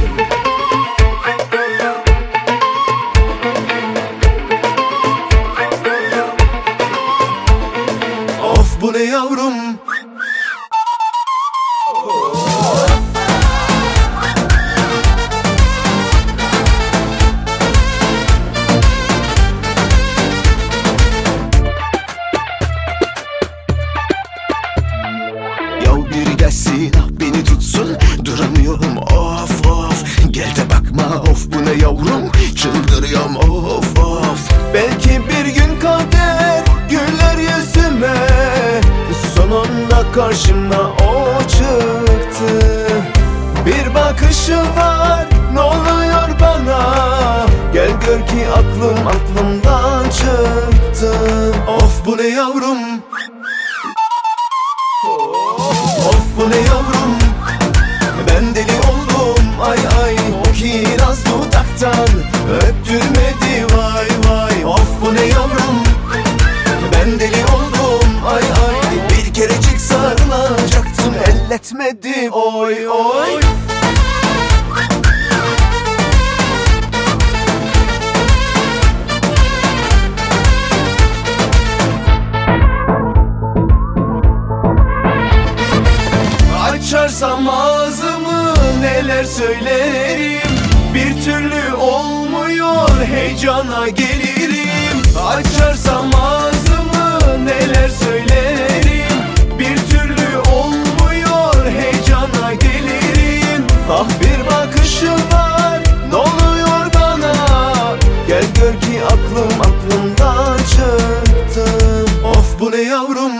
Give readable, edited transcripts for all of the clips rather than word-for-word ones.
Of bu ne yavrum? Yav biri gelsin ah beni tutsun, duramıyorum of of. Gel de bakma of bu ne yavrum, çıldırıyorum of of. Belki bir gün kader güller yüzüme, sonunda karşımda o çıktı. Bir bakışı var ne oluyor bana, gel gör ki aklımdan çıktı. Of bu ne yavrum? Of bu ne yavrum? Ben deli oldum ay ay, o kiraz dudaktan öptürmedi vay vay. Of bu ne yavrum? Ben deli oldum ay ay, bir kerecik sarılacaktım elletmedi oy oy. Açarsam ağzımı neler söylerim, bir türlü olmuyor heyecana gelirim. Açarsam ağzımı neler söylerim, bir türlü olmuyor heyecana gelirim. Ah bir bakışı var ne oluyor bana, gel gör ki aklımdan çıktı. Of bu ne yavrum?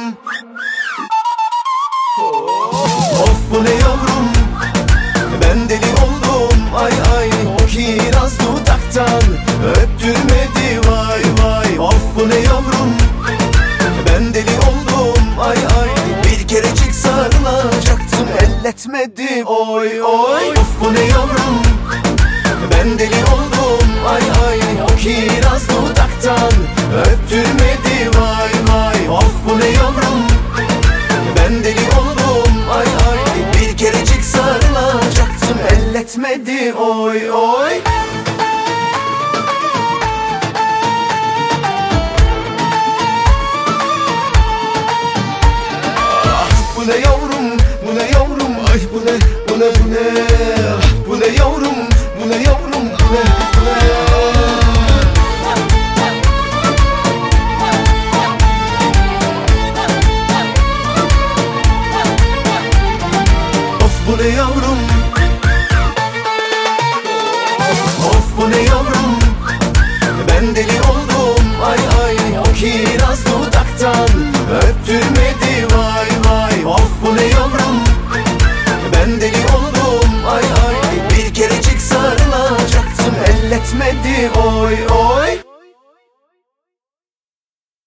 Of bu ne yavrum? Ben deli oldum ay ay, o kiraz dudaktan öptürmedi vay vay. Of bu ne yavrum? Ben deli oldum ay ay, bir kerecik sarılacaktım elletmedi oy oy. Of bu ne yavrum? Ben deli oldum ay ay, o kiraz dudaktan öptürmedi vay vay. Of bu ne yavrum? Ben deli oldum ay ay, bir kerecik sarılacaktım elletmedi oy oy. Ah bu ne yavrum, bu ne yavrum, ay bu ne, bu ne, bu ne. Ah bu ne yavrum, bu ne yavrum, bu ne, bu ne. Bu ne yavrum? Of bu ne yavrum? Ben deli oldum ay ay, o kiraz dudaktan öptürmedi vay vay. Of bu ne yavrum? Ben deli oldum ay ay, bir kerecik sarılacaktım elletmedi oy